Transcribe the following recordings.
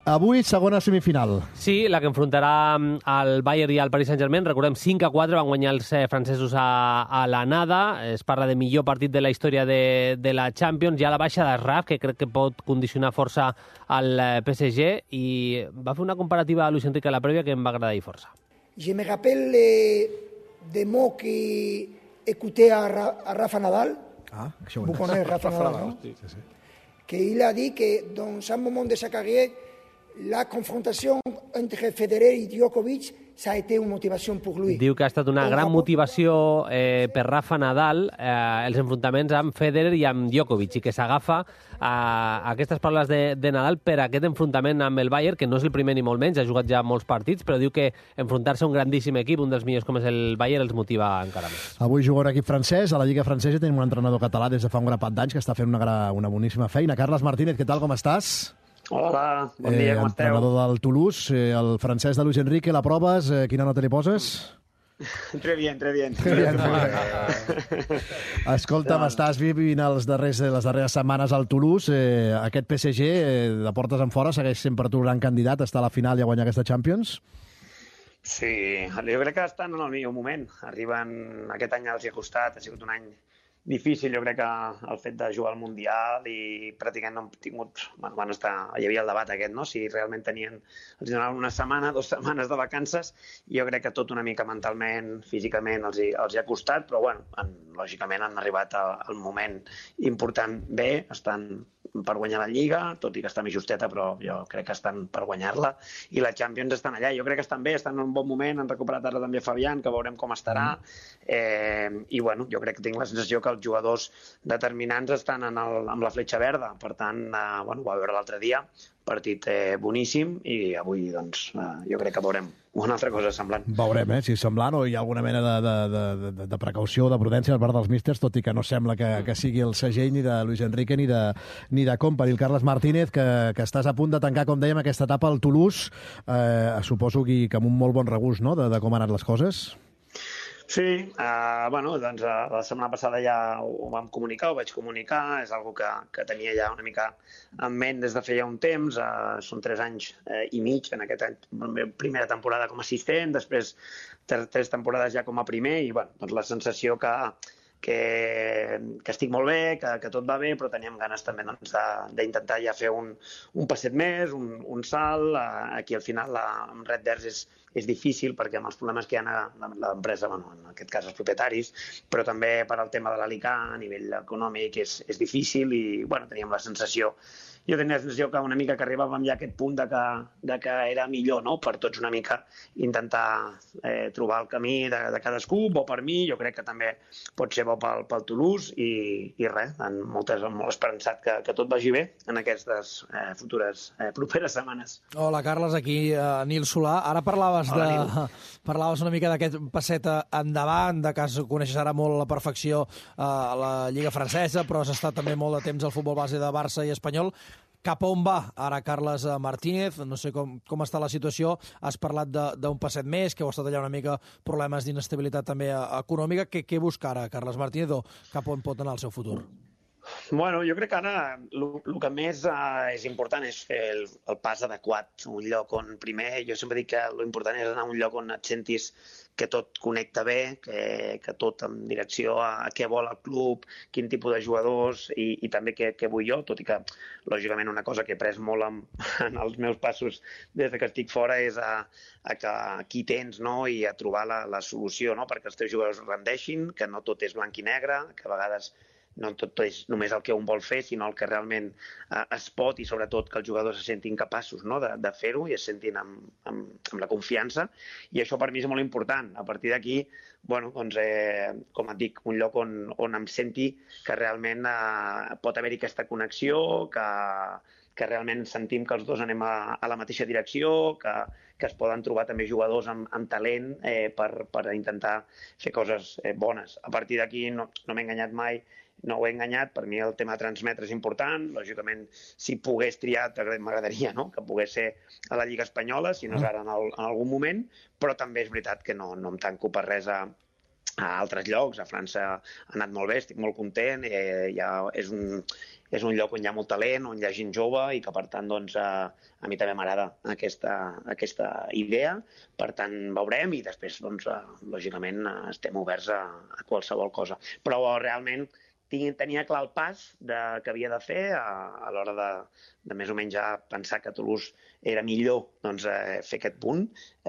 Avui, segona semifinal. Sí, la que enfrontarà el Bayern i el Paris Saint-Germain. Recordem, 5-4 van guanyar els francesos a l'anada. Es parla de millor partit de la història de la Champions. Hi ha la baixa d'Asraf, que crec que pot condicionar força al PSG, i va fer una comparativa a Luis Enrique a la prèvia que em va agradar i força. Je me rappelle des mots qu'écoutait à Rafa Nadal. Vous connaissez Rafa Nadal, non? Sí, sí. Qu'il a dit que dans un moment de sa carrière, la confrontació entre Federer i Djokovic s'ha été una motivació per lui. Diu que ha estat una gran motivació per Rafa Nadal els enfrontaments amb Federer i amb Djokovic, i que s'agafa aquestes paraules de Nadal per aquest enfrontament amb el Bayern, que no és el primer ni molt menys, ha jugat ja molts partits, però diu que enfrontar-se a un grandíssim equip, un dels millors com és el Bayern, els motiva encara més. Avui juga un equip francès. A la Lliga Francesa tenim un entrenador català des de fa un grapat d'anys que està fent una boníssima feina. Carles Martínez, què tal, com estàs? Hola, bon dia, com esteu? Entrenador del Toulouse, el francès de Luis Enrique, la proves, quina nota li poses? Très bien. Escolta, m'estàs vivint les darreres setmanes al Toulouse. Aquest PSG, de portes en fora, segueix sempre tu gran candidat a estar a la final i a guanyar aquesta Champions? Sí, jo crec que estan en el millor moment. Aquest any els hi ha costat, ha sigut un any difícil. Jo crec que el fet de jugar al Mundial i pràcticament no hem tingut... hi havia el debat aquest, no? Si realment els donaven una setmana, 2 setmanes de vacances, i jo crec que tot una mica mentalment, físicament els hi ha costat, però bueno, lògicament han arribat al moment important bé, estan per guanyar la Lliga, tot i que està més justeta, però jo crec que estan per guanyar-la, i la Champions estan allà. Jo crec que estan bé, estan en un bon moment, han recuperat ara també Fabián, que veurem com estarà, i bueno, jo crec que tinc la sensació que els jugadors determinants estan amb la fletxa verda. Per tant, ho va veure l'altre dia, partit boníssim, i avui doncs jo crec que veurem una altra cosa semblant. Veurem, si és semblant o hi ha alguna mena de precaució, de prudència per part dels místers, tot i que no sembla que sigui el segell ni de Luis Enrique ni de Company. El Carles Martínez, que estàs a punt de tancar, com dèiem, aquesta etapa al Toulouse, suposo que amb un molt bon regust, no?, de com han anat les coses. Sí, doncs la setmana passada ja ho vam comunicar, ho vaig comunicar, és una cosa que tenia ja una mica en ment des de feia un temps. Són 3 anys i mig en aquest any, primera temporada com a assistent, després 3 temporades ja com a primer, i doncs la sensació que estic molt bé, que tot va bé, però teníem ganes també d'intentar ja fer un passet més, un salt. Aquí al final amb Red Devils és difícil perquè amb els problemes que hi ha a l'empresa, en aquest cas els propietaris, però també per al tema de l'Alicant, a nivell econòmic és difícil, i teníem la sensació que una mica que arribàvem ja a aquest punt de que era millor, no?, per tots una mica intentar trobar el camí de cadascú, bo per mi, jo crec que també pot ser bo pel Toulouse, i res, molt esperançat que tot vagi bé en aquestes properes setmanes. Hola, Carles, aquí Nil Solà. Ara parlaves una mica d'aquest passet endavant, de que coneixes ara molt a la perfecció a la Lliga Francesa, però has estat també molt de temps al futbol base de Barça i Espanyol. Cap on va ara Carles Martínez? No sé com està la situació. Has parlat d'un passet més, que heu estat allà una mica problemes d'inestabilitat també econòmica. Què busca ara Carles Martínez, o cap on pot anar el seu futur? Bueno, jo crec que ara el que més és important és fer el pas adequat, un lloc on primer, jo sempre dic que l'important és anar a un lloc on et sentis que tot connecta bé, que tot en direcció a què vol el club, quin tipus de jugadors, i també què vull jo, tot i que, lògicament, una cosa que he pres molt en els meus passos des que estic fora és a qui tens, no?, i a trobar la solució, no?, perquè els teus jugadors rendeixin, que no tot és blanc i negre, que a vegades no tot és només el que un vol fer, sinó el que realment es pot, i sobretot que els jugadors se sentin capaços, no?, de fer-ho i es sentin amb la confiança, i això per mi és molt important. A partir d'aquí, doncs, com et dic, un lloc on em senti que realment pot haver-hi aquesta connexió, que realment sentim que els dos anem a la mateixa direcció, que es poden trobar també jugadors amb talent per intentar fer coses bones. A partir d'aquí no m'he enganyat mai, no ho he enganyat, per mi el tema de transmetre és important, lògicament si pogués triar m'agradaria, no?, que pogués ser a la Lliga Espanyola, si no és ara en algun moment, però també és veritat que no em tanco per res a a altres llocs. A França ha anat molt bé, estic molt content, és un lloc on hi ha molt talent, on hi ha gent jove i que, per tant, doncs, a mi també m'agrada aquesta idea. Per tant, veurem i després, doncs, lògicament, estem oberts a qualsevol cosa. Però realment tenia clar el pas que havia de fer a l'hora de més o menys ja pensar que Toulouse era millor doncs, fer aquest punt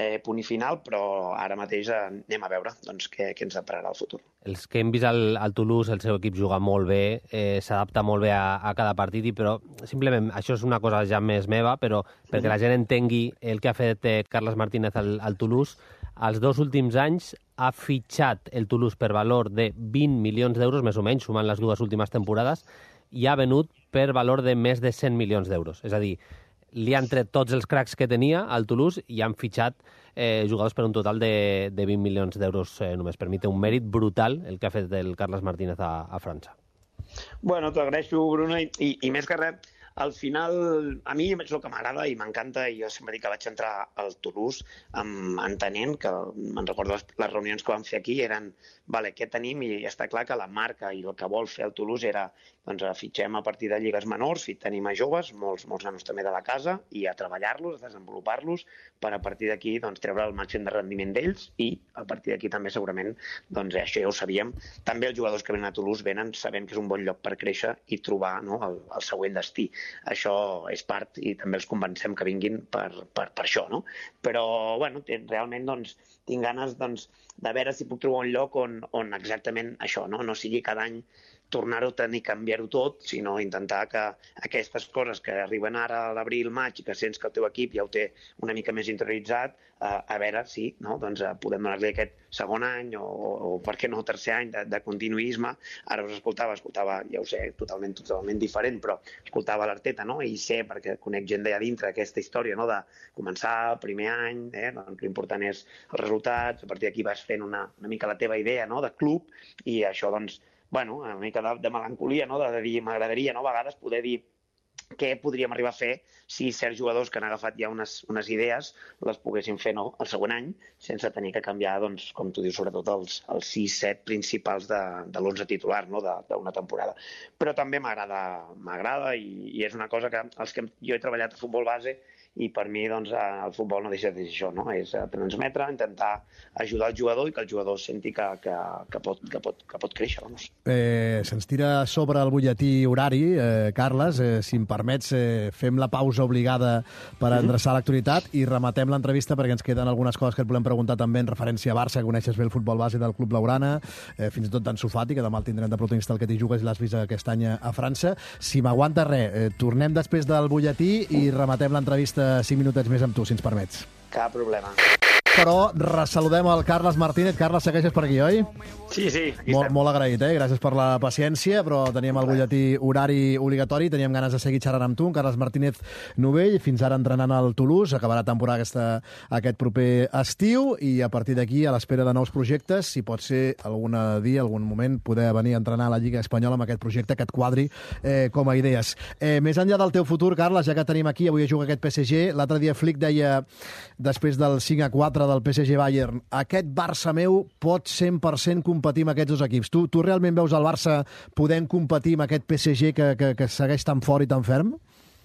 i final, però ara mateix anem a veure doncs, què ens depararà el futur. Els que hem vist al Toulouse, el seu equip juga molt bé, s'adapta molt bé a cada partit, però simplement això és una cosa ja més meva, però perquè la gent entengui el que ha fet Carles Martínez al Toulouse, els 2 últims anys ha fitxat el Toulouse per valor de 20 milions d'euros, més o menys, sumant les 2 últimes temporades, i ha venut per valor de més de 100 milions d'euros. És a dir, li han tret tots els cracs que tenia al Toulouse i han fitxat jugadors per un total de 20 milions d'euros només. Per mi té un mèrit brutal el que ha fet el Carles Martínez a França. Bueno, t'agraeixo, Bruno, i més que res, al final, a mi és el que m'agrada i m'encanta, i jo sempre dic que vaig entrar al Toulouse entenent que, me'n recordo les reunions que vam fer aquí, eren, vale, què tenim? I està clar que la marca i el que vol fer el Toulouse era, doncs, fitxem a partir de lligues menors, tenim a joves, molts nanos també de la casa, i a treballar-los, a desenvolupar-los, per a partir d'aquí doncs, treure el màxim de rendiment d'ells, i a partir d'aquí també segurament, doncs això ja ho sabíem, també els jugadors que venen a Toulouse venen sabent que és un bon lloc per créixer i trobar, no, el següent destí. Això és part i també els convencem que vinguin per això, no? Però, bueno, realment doncs, tinc ganes de veure si puc trobar un lloc on exactament això, no sigui cada any tornar-ho a tenir, canviar-ho tot, sinó intentar que aquestes coses que arriben ara a l'abril, maig, i que sents que el teu equip ja ho té una mica més interioritzat, a veure si podem donar-li aquest segon any o per què no, tercer any de continuisme. Ara us escoltava, ja ho sé, totalment diferent, però escoltava l'Arteta, no? I sé, perquè conec gent d'allà dintre aquesta història, no? De començar el primer any, doncs l'important és els resultats, a partir d'aquí vas fent una mica la teva idea, no? De club, i això, doncs, bueno, una mica de melancolia, no? De dir, m'agradaria, no? A vegades poder dir què podríem arribar a fer si certs jugadors que han agafat ja unes idees les poguessin fer el següent any sense tenir que canviar, doncs, com tu dius, sobretot els 6-7 principals de l'11 titular, no? D'una temporada. Però també m'agrada i és una cosa que jo he treballat a futbol base i per mi doncs, el futbol no deixa de ser això, no? És transmetre, intentar ajudar el jugador i que el jugador senti que pot créixer. Se'ns tira sobre el butlletí horari, Carles, si em permets, fem la pausa obligada per endreçar l'actualitat i rematem l'entrevista perquè ens queden algunes coses que et volem preguntar també en referència a Barça, que coneixes bé el futbol base del Club Blaugrana, fins i tot d'en Sofati, que demà el tindrem de protagonista el que t'hi jugues i l'has vist aquest any a França. Si m'aguanta res, tornem després del butlletí i rematem l'entrevista 5 minutets més amb tu, si ens permets. Cap problema. Però ressaludem el Carles Martínez. Carles, segueixes per aquí, oi? Sí, aquí estem. Molt agraït, Gràcies per la paciència, però teníem el butlletí horari obligatori, teníem ganes de seguir xerrant amb tu, Carles Martínez Novell, fins ara entrenant al Toulouse, acabarà temporada aquest proper estiu, i a partir d'aquí, a l'espera de nous projectes, si pot ser algun moment, poder venir a entrenar a la Lliga Espanyola amb aquest projecte que et quadri com a idees. Més enllà del teu futur, Carles, ja que tenim aquí, avui juga aquest PSG, l'altre dia Flick deia, després del 5-4 del PSG Bayern, aquest Barça meu pot 100% competir amb aquests dos equips. Tu realment veus el Barça podent competir amb aquest PSG que segueix tan fort i tan ferm?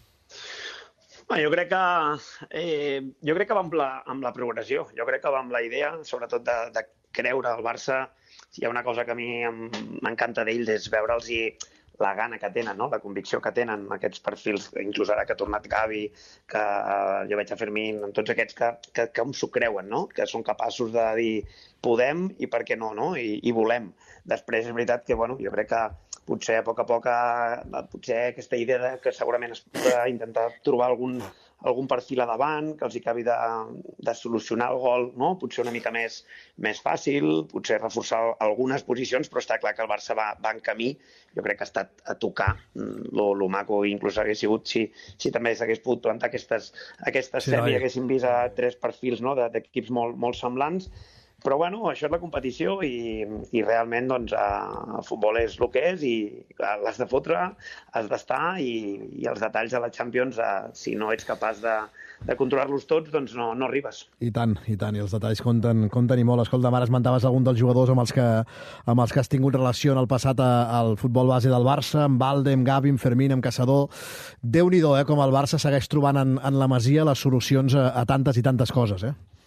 Jo crec que va amb la progressió. Jo crec que va amb la idea, sobretot de creure el Barça. Hi ha una cosa que a mi m'encanta d'ells, és veure'ls la gana que tenen, no? La convicció que tenen aquests perfils, inclús ara que ha tornat Gavi, que jo veig a Fermín, tots aquests que s'ho creuen, no? Que són capaços de dir podem i per què no? I volem. Després és veritat que jo crec que potser a poc, potser aquesta idea que segurament es pot intentar trobar algun perfil a davant que els acabi de solucionar el gol, no? Potser una mica més fàcil, potser reforçar algunes posicions, però està clar que el Barça va en camí. Jo crec que ha estat a tocar lo maco, inclús hagués sigut si també s'hagués pogut plantar aquestes sèries, haguéssim vist a 3 perfils, no? D'equips molt semblants. Però, bueno, això és la competició i realment doncs, el futbol és el que és i l'has de fotre, has d'estar i els detalls de la Champions, si no ets capaç de controlar-los tots, doncs no arribes. I tant, i els detalls compten i molt. Escolta, ara esmentaves algun dels jugadors amb els que has tingut relació en el passat al futbol base del Barça, amb Valde, amb Gavi, amb Fermín, amb Caçador. Déu-n'hi-do, com el Barça segueix trobant en la Masia les solucions a tantes i tantes coses,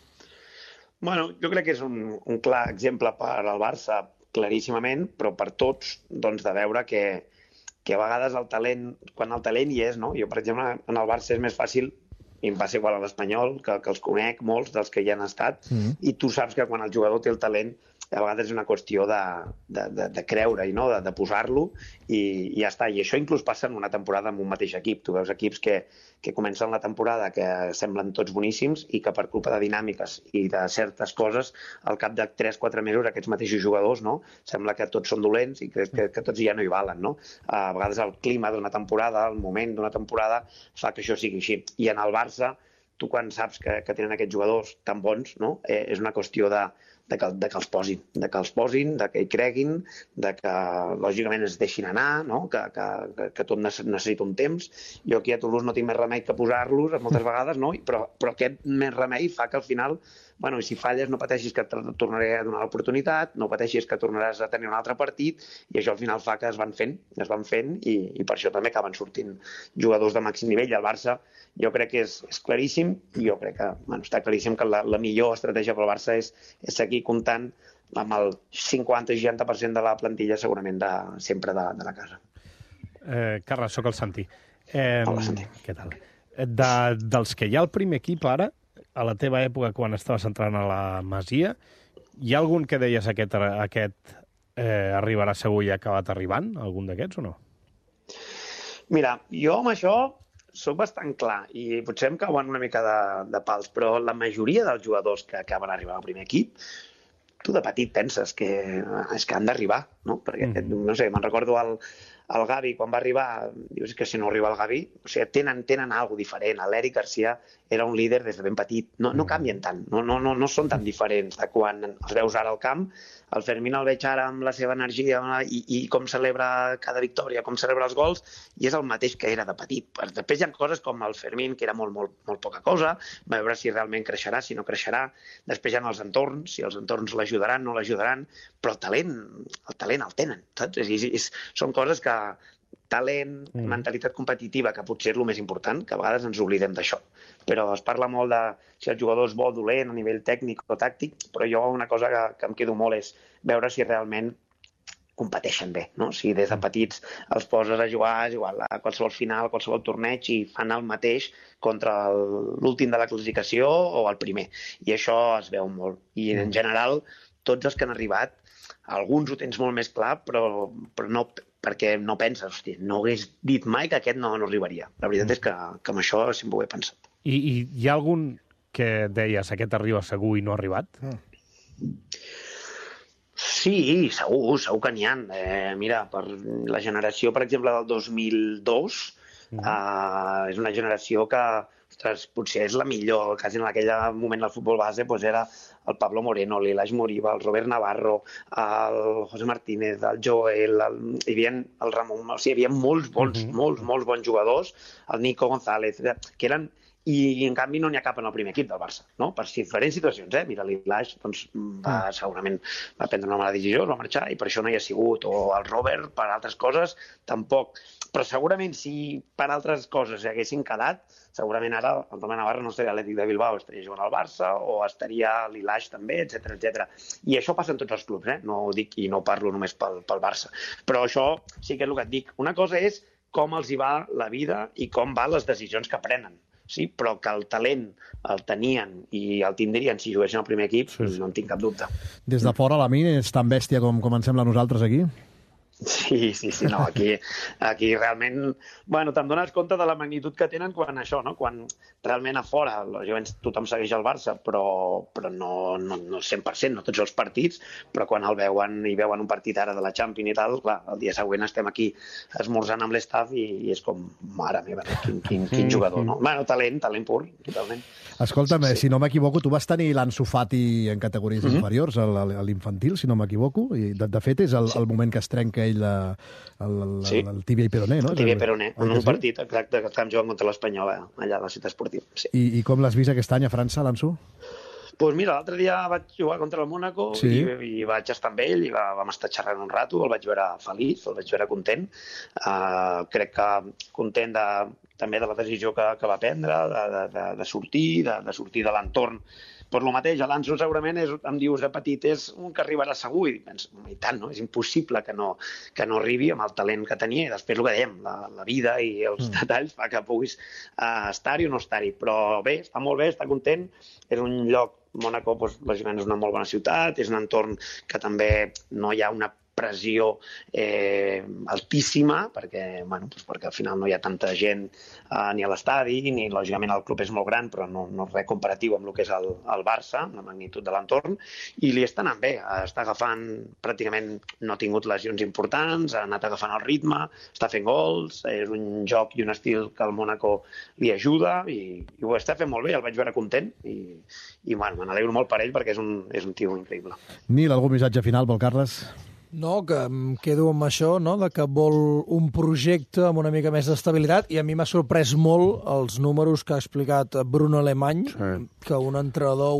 Bueno, jo crec que és un clar exemple per al Barça, claríssimament, però per tots, doncs, de veure que a vegades el talent, quan el talent hi és, no? Jo, per exemple, en el Barça és més fàcil, i em passa igual a l'Espanyol, que els conec molts dels que hi han estat, i tu saps que quan el jugador té el talent, a vegades és una qüestió de creure-hi, no? de posar-lo, i ja està. I això inclús passa en una temporada amb un mateix equip. Tu veus equips que comencen la temporada que semblen tots boníssims i que per culpa de dinàmiques i de certes coses, al cap de 3-4 mesos aquests mateixos jugadors, no? Sembla que tots són dolents i que tots ja no hi valen. No? A vegades el clima d'una temporada, el moment d'una temporada, fa que això sigui així. I en el Barça, tu quan saps que tenen aquests jugadors tan bons, no? És una qüestió de que els posin, de que hi creguin, de que lògicament es deixin anar, no? que tot necessita un temps. Jo aquí a Toulouse no tinc més remei que posar-los moltes vegades, no? però aquest més remei fa que al final, bueno, i si falles no pateixis que et tornaré a donar l'oportunitat, no pateixis que tornaràs a tenir un altre partit, i això al final fa que es van fent i per això també acaben sortint jugadors de màxim nivell. El Barça jo crec que és claríssim, i jo crec que està claríssim que la millor estratègia pel Barça és seguir comptant amb el 50-60% de la plantilla segurament sempre de la casa. Carles, sóc el Santi. Hola, Santi. Què tal? Dels que hi ha al primer equip ara, a la teva època quan estaves entrant a la Masia, hi ha algun que deies aquest arribarà segur i ha acabat arribant? Algun d'aquests o no? Mira, jo amb això soc bastant clar i potser em cauen una mica de pals, però la majoria dels jugadors que acaben arribant al primer equip, tu de petit penses que han d'arribar, no? Perquè, no sé, me'n recordo el Gavi, quan va arribar, dius que si no arriba el Gavi, o sigui, tenen alguna cosa diferent. L'Eric Garcia era un líder des de ben petit. No canvien tant, no són tan diferents de quan els veus ara al camp. El Fermín el veig ara amb la seva energia i com celebra cada victòria, com celebra els gols, i és el mateix que era de petit. Després hi ha coses com el Fermín, que era molt poca cosa, va veure si realment creixerà, si no creixerà. Després hi ha els entorns, si els entorns l'ajudaran, no l'ajudaran, però el talent el tenen, saps? Són coses que talent, mentalitat competitiva, que potser és el més important, que a vegades ens oblidem d'això. Però es parla molt de si el jugador és bo o dolent a nivell tècnic o tàctic, però jo una cosa que em quedo molt és veure si realment competeixen bé, no? Si des de petits els poses a jugar a qualsevol final, a qualsevol torneig i fan el mateix contra l'últim de la classificació o el primer. I això es veu molt. I en general, tots els que han arribat, alguns ho tens molt més clar, però no, perquè no penses, hòstia, no hagués dit mai que aquest no arribaria. La veritat és que amb això sempre ho he pensat. I hi ha algun que deies aquest arriba segur i no ha arribat? Sí, segur que n'hi ha. Mira, per la generació, per exemple, del 2002, és una generació que, ostres, potser és la millor. Quasi en aquell moment del futbol base era el Pablo Moreno, l'Ilaj Moriba, el Robert Navarro, el José Martínez, el Joel, el Ramon... O sigui, hi havia molts bons jugadors, el Nico González, que eren... I en canvi no n'hi ha cap en el primer equip del Barça, no? Per diferents situacions, Mira, l'Ilaj segurament va prendre una mala decisió, va marxar i per això no hi ha sigut. O el Robert, per altres coses, tampoc. Però segurament si per altres coses haguessin quedat, segurament ara el Tomé Navarro no estaria a l'Atlètic de Bilbao, estaria jugant al Barça o estaria a l'Ilaj també, etc. I això passa en tots els clubs, no ho dic i no parlo només pel Barça. Però això sí que és el que et dic. Una cosa és com els hi va la vida i com van les decisions que prenen. Sí, però que el talent el tenien i el tindrien si juguessin al primer equip, no en tinc cap dubte. Des de fora, Lamine, és tan bèstia com ens sembla a nosaltres aquí? Sí, no, aquí realment, bueno, te'n dones compte de la magnitud que tenen quan això, no? Quan realment a fora, lògicament tothom segueix el Barça, però no 100%, no tots els partits, però quan el veuen i veuen un partit ara de la Champions i tal, clar, el dia següent estem aquí esmorzant amb l'estaf i és com, mare meva, quin jugador, no? Bueno, talent pur, totalment. Escolta'm, si no m'equivoco, tu vas tenir l'Ansu Fati en categories inferiors, a l'infantil, si no m'equivoco, i de fet és el moment que es trenca ell el tibia i peroné, no? El tibia i peroné, en un partit, exacte, que estàvem jugant contra l'Espanyol allà a la ciutat esportiva. Sí. I com l'has vist aquest any a França, l'Ansu? Doncs mira, l'altre dia vaig jugar contra el Mónaco i vaig estar amb ell i vam estar xerrant un rato, el vaig veure feliç, el vaig veure content. Crec que content també de la decisió que va prendre, de sortir de l'entorn. Per lo mateix, l'Ansu segurament em dius de petit, és un que arribarà segur, i penso, i tant, no? És impossible que no arribi amb el talent que tenia, i després el que dèiem, la vida i els detalls fa que puguis estar-hi o no estar-hi. Però bé, està molt bé, està content, és un lloc, Mónaco, lògicament és una molt bona ciutat, és un entorn que també no hi ha una pressió altíssima, perquè al final no hi ha tanta gent ni a l'estadi, ni lògicament el club és molt gran, però no és res comparatiu amb el que és el Barça, la magnitud de l'entorn, i li està anant bé, està agafant pràcticament, no ha tingut lesions importants, ha anat agafant el ritme, està fent gols, és un joc i un estil que el Mónaco li ajuda, i ho està fent molt bé, el vaig veure content, i me n'alegro molt per ell perquè és un tio increïble. Nil, algun missatge final pel Carles? No, que em quedo amb això, no?, de que vol un projecte amb una mica més d'estabilitat, i a mi m'ha sorprès molt els números que ha explicat Bruno Alemany, que un entrenador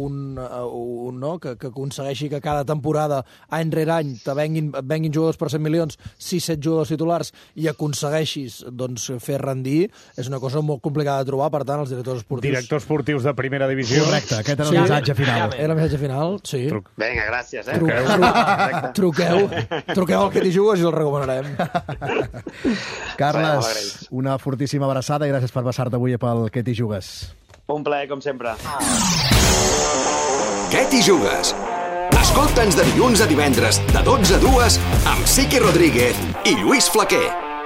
que aconsegueixi que cada temporada, any rere any, et venguin jugadors per 100 milions, 6-7 jugadors titulars, i aconsegueixis fer rendir, és una cosa molt complicada de trobar, per tant, els directors esportius... Directors esportius de primera divisió. Correcte, aquest era el missatge final. Era el missatge final, sí. Vinga, gràcies. Truqueu al Que t'hi jugues i el recomanarem. Carles, una fortíssima abraçada i gràcies per passar-te avui pel Que t'hi jugues. Un plaer, com sempre. Que t'hi jugues? Escolta'ns de dilluns a divendres, de 12 a 2, amb Siqui Rodríguez i Lluís Flaquer.